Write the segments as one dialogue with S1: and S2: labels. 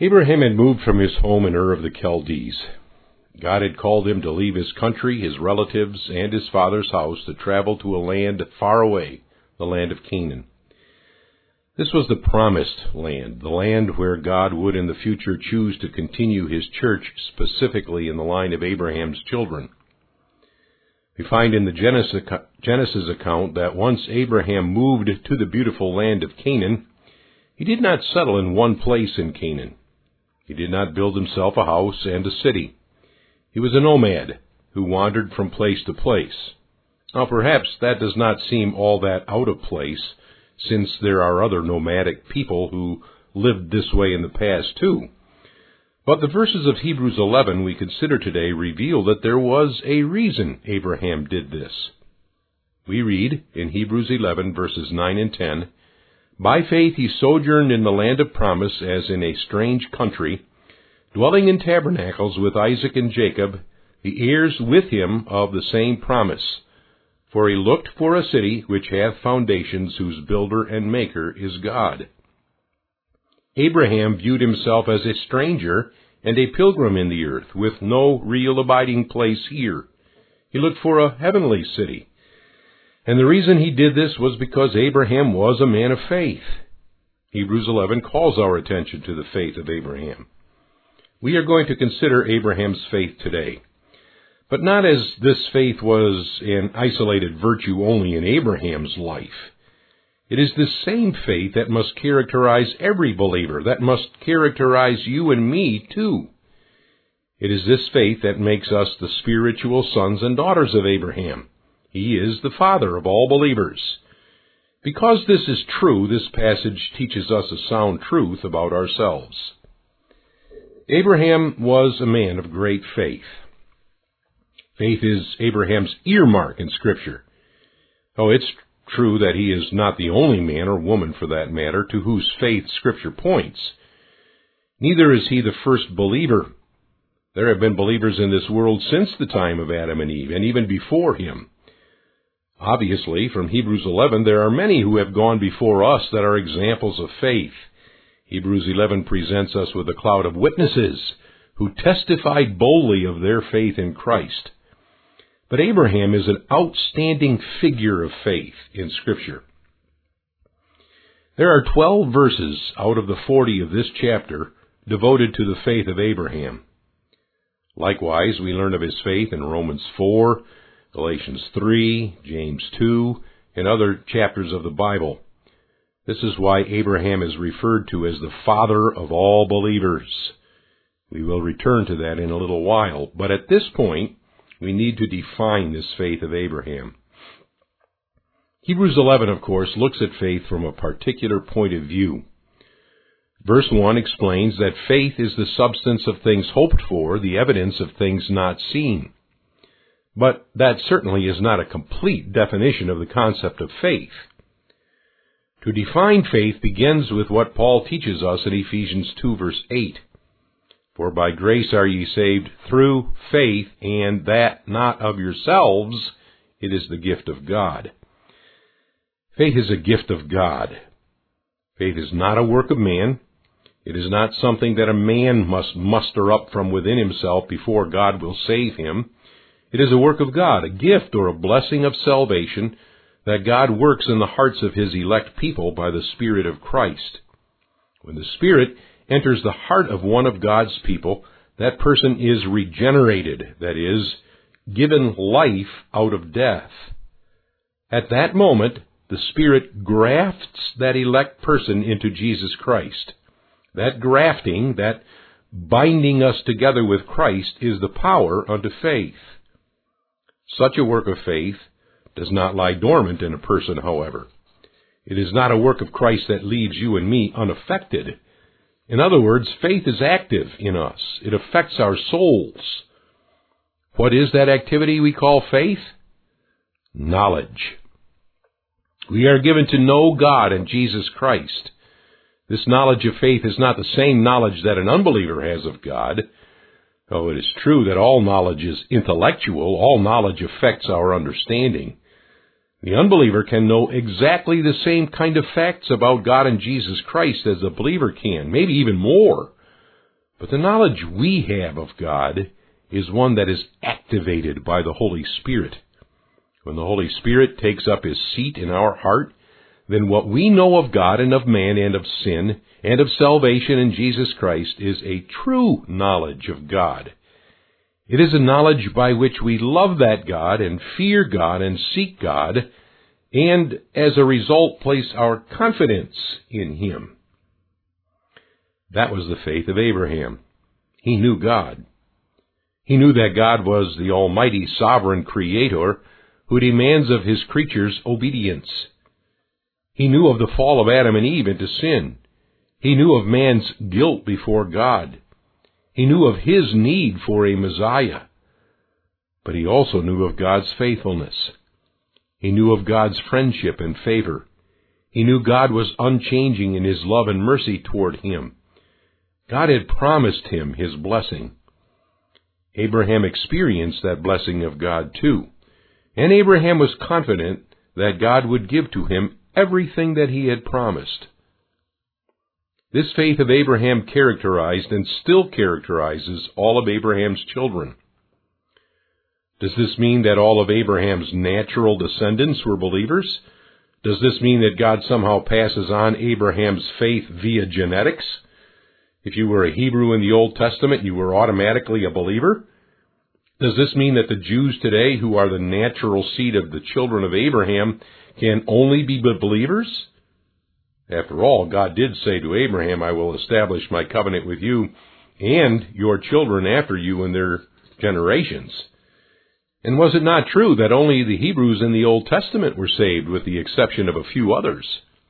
S1: Abraham had moved from his home in Ur of the Chaldees. God had called him to leave his country, his relatives, and his father's house to travel to a land far away, the land of Canaan. This was the promised land, the land where God would in the future choose to continue his church, specifically in the line of Abraham's children. We find in the Genesis account that once Abraham moved to the beautiful land of Canaan, he did not settle in one place in Canaan. He did not build himself a house and a city. He was a nomad who wandered from place to place. Now perhaps that does not seem all that out of place, since there are other nomadic people who lived this way in the past too. But the verses of Hebrews 11 we consider today reveal that there was a reason Abraham did this. We read in Hebrews 11 verses 9 and 10, "By faith he sojourned in the land of promise as in a strange country, dwelling in tabernacles with Isaac and Jacob, the heirs with him of the same promise. For he looked for a city which hath foundations, whose builder and maker is God." Abraham viewed himself as a stranger and a pilgrim in the earth, with no real abiding place here. He looked for a heavenly city. And the reason he did this was because Abraham was a man of faith. Hebrews 11 calls our attention to the faith of Abraham. We are going to consider Abraham's faith today, but not as this faith was an isolated virtue only in Abraham's life. It is the same faith that must characterize every believer, that must characterize you and me too. It is this faith that makes us the spiritual sons and daughters of Abraham. He is the father of all believers. Because this is true, this passage teaches us a sound truth about ourselves. Abraham was a man of great faith. Faith is Abraham's earmark in Scripture. Oh, it's true that he is not the only man, or woman for that matter, to whose faith Scripture points. Neither is he the first believer. There have been believers in this world since the time of Adam and Eve, and even before him. Obviously, from Hebrews 11, there are many who have gone before us that are examples of faith. Hebrews 11 presents us with a cloud of witnesses who testified boldly of their faith in Christ. But Abraham is an outstanding figure of faith in Scripture. There are 12 verses out of the 40 of this chapter devoted to the faith of Abraham. Likewise, we learn of his faith in Romans 4, Galatians 3, James 2, and other chapters of the Bible. This is why Abraham is referred to as the father of all believers. We will return to that in a little while, but at this point, we need to define this faith of Abraham. Hebrews 11, of course, looks at faith from a particular point of view. Verse 1 explains that faith is the substance of things hoped for, the evidence of things not seen. But that certainly is not a complete definition of the concept of faith. To define faith begins with what Paul teaches us in Ephesians 2, verse 8. "For by grace are ye saved through faith, and that not of yourselves, it is the gift of God." Faith is a gift of God. Faith is not a work of man. It is not something that a man must muster up from within himself before God will save him. It is a work of God, a gift or a blessing of salvation that God works in the hearts of his elect people by the Spirit of Christ. When the Spirit enters the heart of one of God's people, that person is regenerated, that is, given life out of death. At that moment, the Spirit grafts that elect person into Jesus Christ. That grafting, that binding us together with Christ, is the power unto faith. Such a work of faith does not lie dormant in a person, however. It is not a work of Christ that leaves you and me unaffected. In other words, faith is active in us. It affects our souls. What is that activity we call faith? Knowledge. We are given to know God and Jesus Christ. This knowledge of faith is not the same knowledge that an unbeliever has of God. Though it is true that all knowledge is intellectual, all knowledge affects our understanding. The unbeliever can know exactly the same kind of facts about God and Jesus Christ as the believer can, maybe even more. But the knowledge we have of God is one that is activated by the Holy Spirit. When the Holy Spirit takes up His seat in our heart, then what we know of God and of man and of sin and of salvation in Jesus Christ is a true knowledge of God. It is a knowledge by which we love that God and fear God and seek God, and as a result place our confidence in Him. That was the faith of Abraham. He knew God. He knew that God was the almighty sovereign creator who demands of His creatures obedience. He knew of the fall of Adam and Eve into sin. He knew of man's guilt before God. He knew of His need for a Messiah. But he also knew of God's faithfulness. He knew of God's friendship and favor. He knew God was unchanging in His love and mercy toward him. God had promised him His blessing. Abraham experienced that blessing of God too. And Abraham was confident that God would give to him everything that He had promised. This faith of Abraham characterized and still characterizes all of Abraham's children. Does this mean that all of Abraham's natural descendants were believers? Does this mean that God somehow passes on Abraham's faith via genetics? If you were a Hebrew in the Old Testament, you were automatically a believer? Does this mean that the Jews today, who are the natural seed of the children of Abraham, can only be believers? After all, God did say to Abraham, I will establish my covenant with you and your children after you in their generations. And was it not true that only the Hebrews in the Old Testament were saved, with the exception of a few others?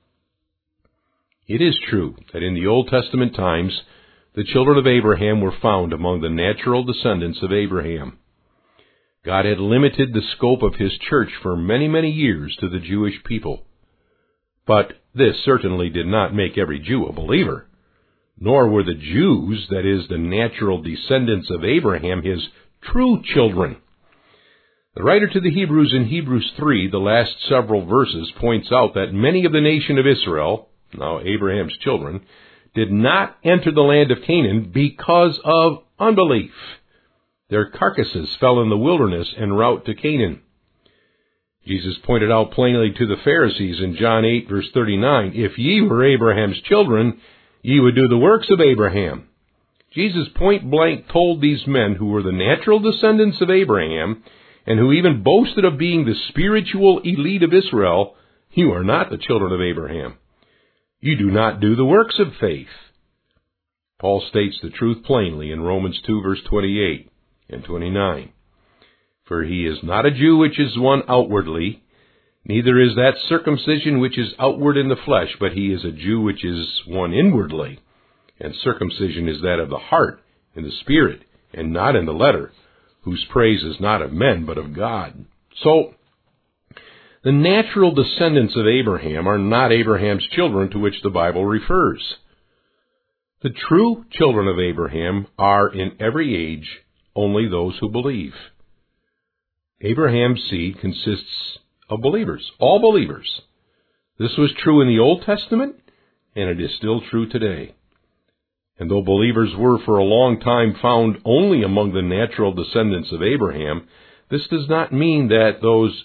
S1: It is true that in the Old Testament times, the children of Abraham were found among the natural descendants of Abraham. God had limited the scope of His church for many, many years to the Jewish people. But this certainly did not make every Jew a believer, nor were the Jews, that is, the natural descendants of Abraham, His true children. The writer to the Hebrews in Hebrews 3, the last several verses, points out that many of the nation of Israel, now Abraham's children, did not enter the land of Canaan because of unbelief. Their carcasses fell in the wilderness en route to Canaan. Jesus pointed out plainly to the Pharisees in John 8, verse 39, If ye were Abraham's children, ye would do the works of Abraham. Jesus point blank told these men who were the natural descendants of Abraham, and who even boasted of being the spiritual elite of Israel, you are not the children of Abraham. You do not do the works of faith. Paul states the truth plainly in Romans 2, verse 28 and 29. For he is not a Jew which is one outwardly, neither is that circumcision which is outward in the flesh, but he is a Jew which is one inwardly. And circumcision is that of the heart, in the spirit, and not in the letter, whose praise is not of men, but of God. So, the natural descendants of Abraham are not Abraham's children to which the Bible refers. The true children of Abraham are, in every age, only those who believe. Abraham's seed consists of believers, all believers. This was true in the Old Testament, and it is still true today. And though believers were for a long time found only among the natural descendants of Abraham, this does not mean that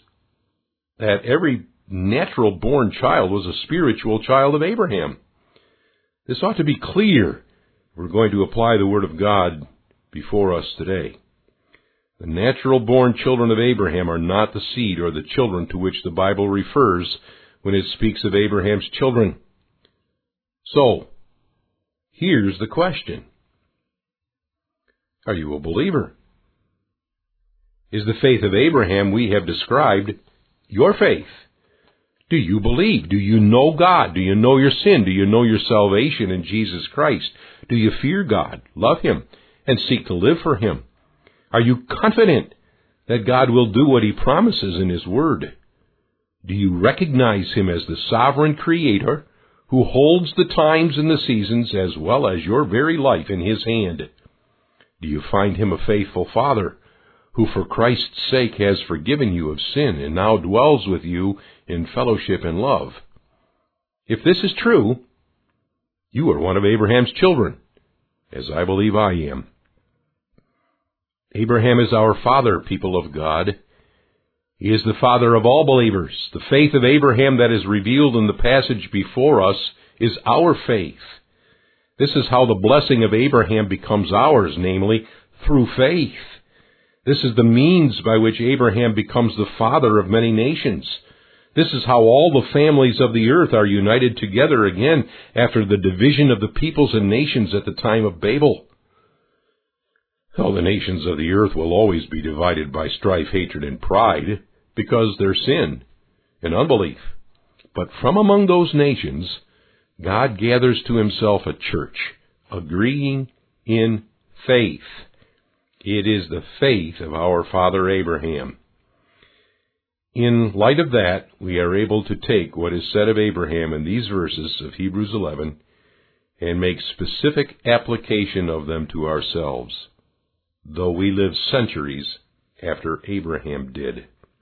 S1: every natural-born child was a spiritual child of Abraham. This ought to be clear if we're going to apply the Word of God before us today. The natural-born children of Abraham are not the seed or the children to which the Bible refers when it speaks of Abraham's children. So, here's the question. Are you a believer? Is the faith of Abraham we have described your faith? Do you believe? Do you know God? Do you know your sin? Do you know your salvation in Jesus Christ? Do you fear God, love Him, and seek to live for Him? Are you confident that God will do what He promises in His Word? Do you recognize Him as the sovereign Creator who holds the times and the seasons as well as your very life in His hand? Do you find Him a faithful Father who for Christ's sake has forgiven you of sin and now dwells with you in fellowship and love? If this is true, you are one of Abraham's children, as I believe I am. Abraham is our father, people of God. He is the father of all believers. The faith of Abraham that is revealed in the passage before us is our faith. This is how the blessing of Abraham becomes ours, namely, through faith. This is the means by which Abraham becomes the father of many nations. This is how all the families of the earth are united together again after the division of the peoples and nations at the time of Babel. Well, the nations of the earth will always be divided by strife, hatred, and pride because their sin and unbelief. But from among those nations, God gathers to himself a church, agreeing in faith. It is the faith of our father Abraham. In light of that, we are able to take what is said of Abraham in these verses of Hebrews 11 and make specific application of them to ourselves, though we live centuries after Abraham did.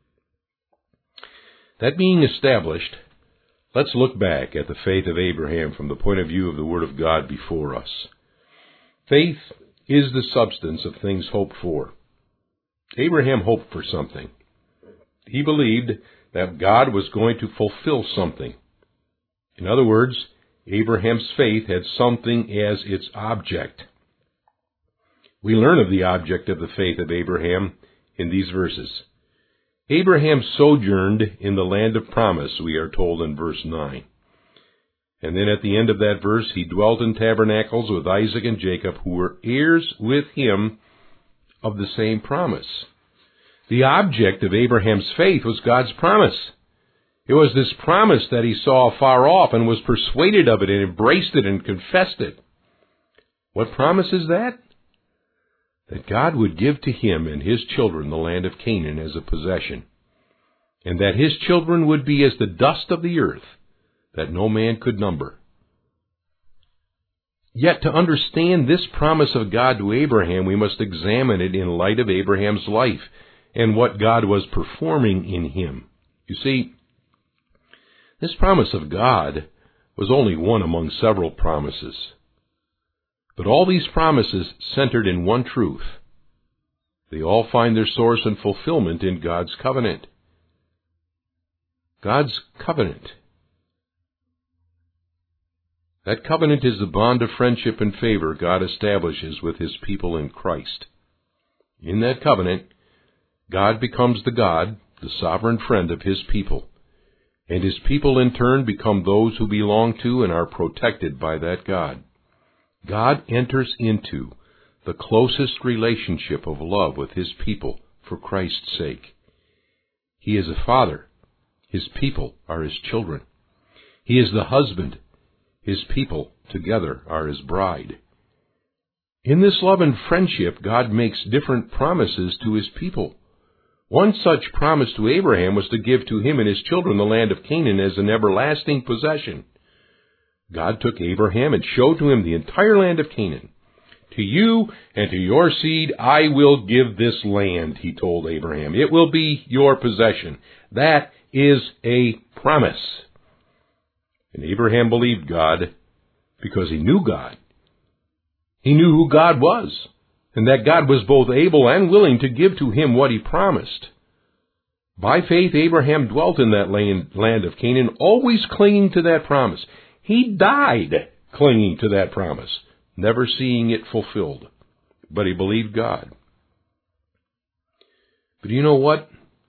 S1: That being established, let's look back at the faith of Abraham from the point of view of the Word of God before us. Faith is the substance of things hoped for. Abraham hoped for something. He believed that God was going to fulfill something. In other words, Abraham's faith had something as its object. We learn of the object of the faith of Abraham in these verses. Abraham sojourned in the land of promise, we are told in verse 9. And then at the end of that verse, he dwelt in tabernacles with Isaac and Jacob, who were heirs with him of the same promise. The object of Abraham's faith was God's promise. It was this promise that he saw afar off and was persuaded of it and embraced it and confessed it. What promise is that? That God would give to him and his children the land of Canaan as a possession, and that his children would be as the dust of the earth, that no man could number. Yet to understand this promise of God to Abraham, we must examine it in light of Abraham's life and what God was performing in him. You see, this promise of God was only one among several promises. But all these promises centered in one truth. They all find their source and fulfillment in God's covenant. God's covenant. That covenant is the bond of friendship and favor God establishes with his people in Christ. In that covenant, God becomes the God, the sovereign friend of his people, and his people in turn become those who belong to and are protected by that God. God enters into the closest relationship of love with his people for Christ's sake. He is a father. His people are his children. He is the husband. His people together are his bride. In this love and friendship, God makes different promises to his people. One such promise to Abraham was to give to him and his children the land of Canaan as an everlasting possession. God took Abraham and showed to him the entire land of Canaan. To you and to your seed I will give this land, he told Abraham. It will be your possession. That is a promise. And Abraham believed God because he knew God. He knew who God was, and that God was both able and willing to give to him what he promised. By faith, Abraham dwelt in that land of Canaan, always clinging to that promise. He died clinging to that promise, never seeing it fulfilled. But he believed God. But you know what?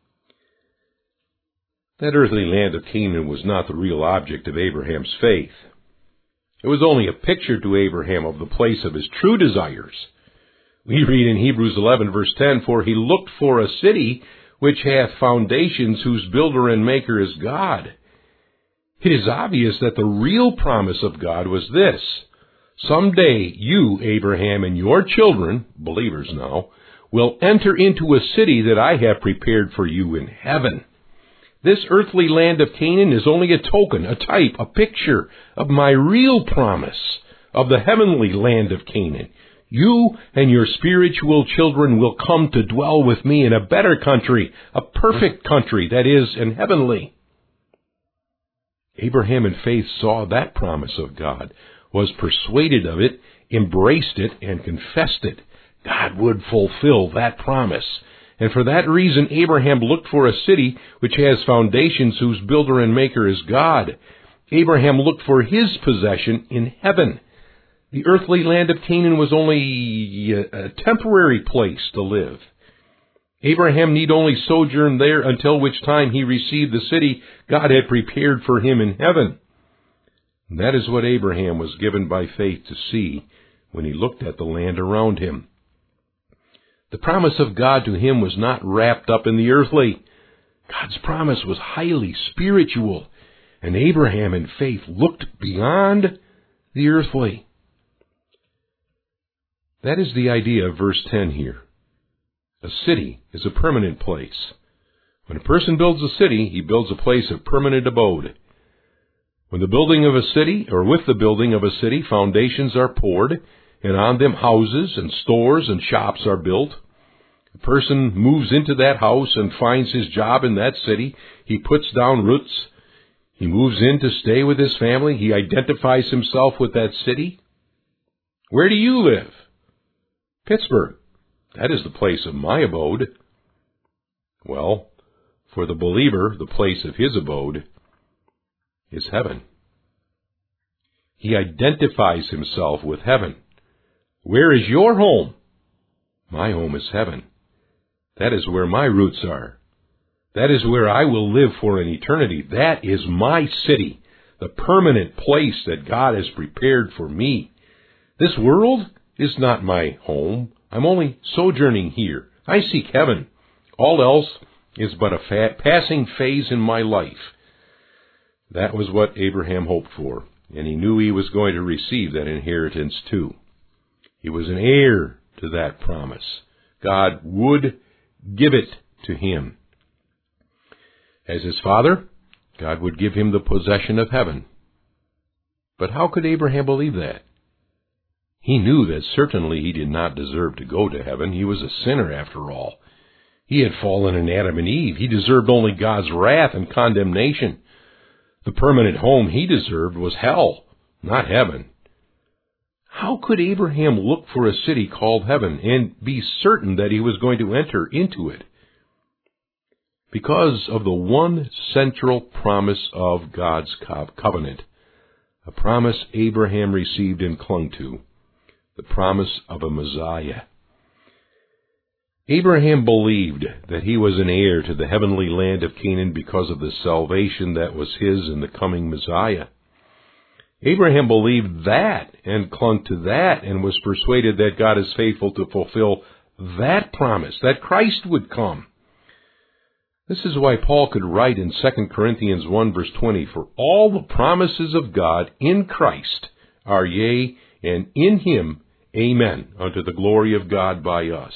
S1: That earthly land of Canaan was not the real object of Abraham's faith. It was only a picture to Abraham of the place of his true desires. We read in Hebrews 11, verse 10, "For he looked for a city which hath foundations, whose builder and maker is God." It is obvious that the real promise of God was this: someday you, Abraham, and your children, believers now, will enter into a city that I have prepared for you in heaven. This earthly land of Canaan is only a token, a type, a picture of my real promise of the heavenly land of Canaan. You and your spiritual children will come to dwell with me in a better country, a perfect country, that is, in heavenly. Abraham in faith saw that promise of God, was persuaded of it, embraced it and confessed it, God would fulfill that promise. And for that reason, Abraham looked for a city which has foundations, whose builder and maker is God. Abraham looked for his possession in heaven. The earthly land of Canaan was only a temporary place to live. Abraham need only sojourn there until which time he received the city God had prepared for him in heaven. And that is what Abraham was given by faith to see when he looked at the land around him. The promise of God to him was not wrapped up in the earthly. God's promise was highly spiritual, and Abraham in faith looked beyond the earthly. That is the idea of verse 10 here. A city is a permanent place. When a person builds a city, he builds a place of permanent abode. When the building of a city, or with the building of a city, foundations are poured, and on them houses and stores and shops are built. A person moves into that house and finds his job in that city. He puts down roots. He moves in to stay with his family. He identifies himself with that city. Where do you live? Pittsburgh. That is the place of my abode. Well, for the believer, the place of his abode is heaven. He identifies himself with heaven. Where is your home? My home is heaven. That is where my roots are. That is where I will live for an eternity. That is my city, the permanent place that God has prepared for me. This world is not my home. I'm only sojourning here. I seek heaven. All else is but a passing phase in my life. That was what Abraham hoped for, and he knew he was going to receive that inheritance too. He was an heir to that promise. God would give it to him. As his father, God would give him the possession of heaven. But how could Abraham believe that? He knew that certainly he did not deserve to go to heaven. He was a sinner after all. He had fallen in Adam and Eve. He deserved only God's wrath and condemnation. The permanent home he deserved was hell, not heaven. How could Abraham look for a city called heaven and be certain that he was going to enter into it? Because of the one central promise of God's covenant, a promise Abraham received and clung to, the promise of a Messiah. Abraham believed that he was an heir to the heavenly land of Canaan because of the salvation that was his in the coming Messiah. Abraham believed that and clung to that and was persuaded that God is faithful to fulfill that promise, that Christ would come. This is why Paul could write in 2 Corinthians 1 verse 20, "For all the promises of God in Christ are yea, and in him amen, unto the glory of God by us."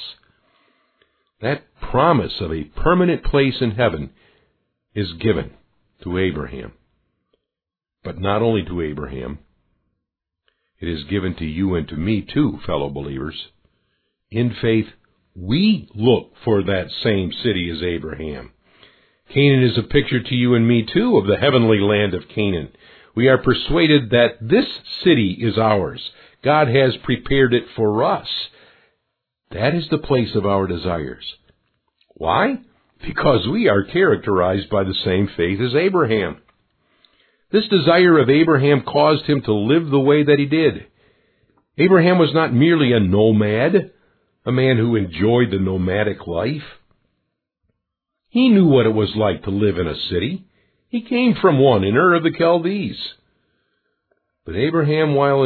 S1: That promise of a permanent place in heaven is given to Abraham. But not only to Abraham, it is given to you and to me too, fellow believers. In faith, we look for that same city as Abraham. Canaan is a picture to you and me too of the heavenly land of Canaan. We are persuaded that this city is ours. God has prepared it for us. That is the place of our desires. Why? Because we are characterized by the same faith as Abraham. This desire of Abraham caused him to live the way that he did. Abraham was not merely a nomad, a man who enjoyed the nomadic life. He knew what it was like to live in a city. He came from one in Ur of the Chaldees. But Abraham, while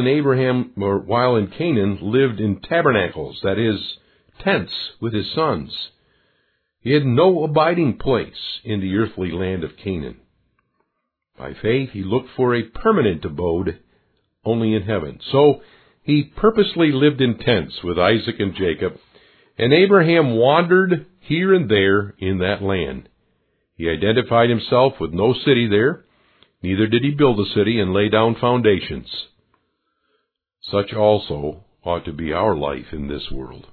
S1: in Canaan, lived in tabernacles, that is, tents, with his sons. He had no abiding place in the earthly land of Canaan. By faith, he looked for a permanent abode only in heaven. So he purposely lived in tents with Isaac and Jacob, and Abraham wandered here and there in that land. He identified himself with no city there, neither did he build a city and lay down foundations. Such also ought to be our life in this world.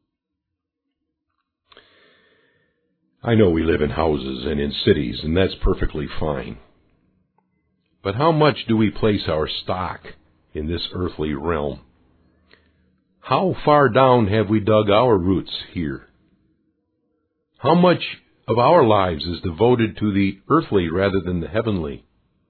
S1: I know we live in houses and in cities, and that's perfectly fine. But how much do we place our stock in this earthly realm? How far down have we dug our roots here? How much of our lives is devoted to the earthly rather than the heavenly?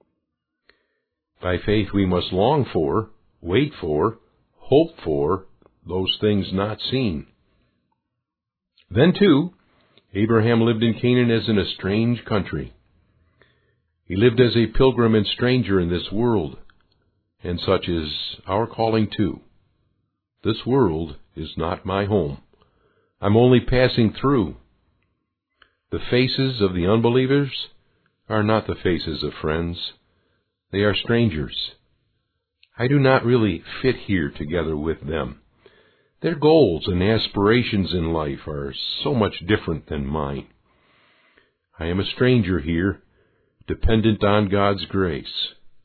S1: By faith we must long for, wait for, hope for those things not seen. Then, too, Abraham lived in Canaan as in a strange country. He lived as a pilgrim and stranger in this world, and such is our calling too. This world is not my home. I'm only passing through. The faces of the unbelievers are not the faces of friends. They are strangers. I do not really fit here together with them. Their goals and aspirations in life are so much different than mine. I am a stranger here, dependent on God's grace.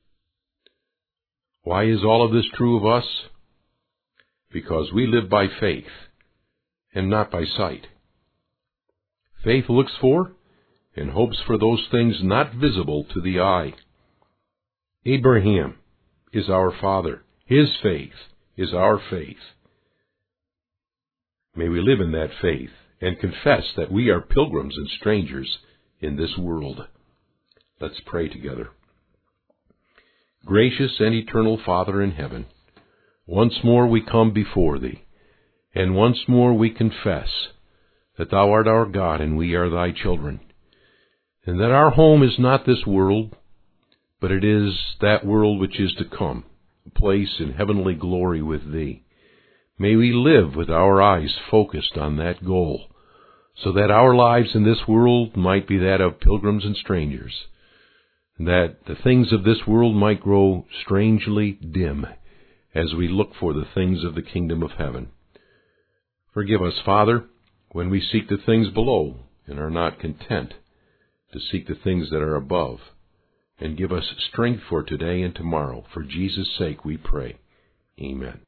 S1: Why is all of this true of us? Because we live by faith and not by sight. Faith looks for and hopes for those things not visible to the eye. Abraham is our father. His faith is our faith. May we live in that faith and confess that we are pilgrims and strangers in this world. Let's pray together. Gracious and eternal Father in heaven, once more we come before Thee, and once more we confess that Thou art our God and we are Thy children, and that our home is not this world, but it is that world which is to come, a place in heavenly glory with Thee. May we live with our eyes focused on that goal, so that our lives in this world might be that of pilgrims and strangers, and that the things of this world might grow strangely dim as we look for the things of the kingdom of heaven. Forgive us, Father, when we seek the things below and are not content to seek the things that are above, and give us strength for today and tomorrow. For Jesus' sake we pray. Amen.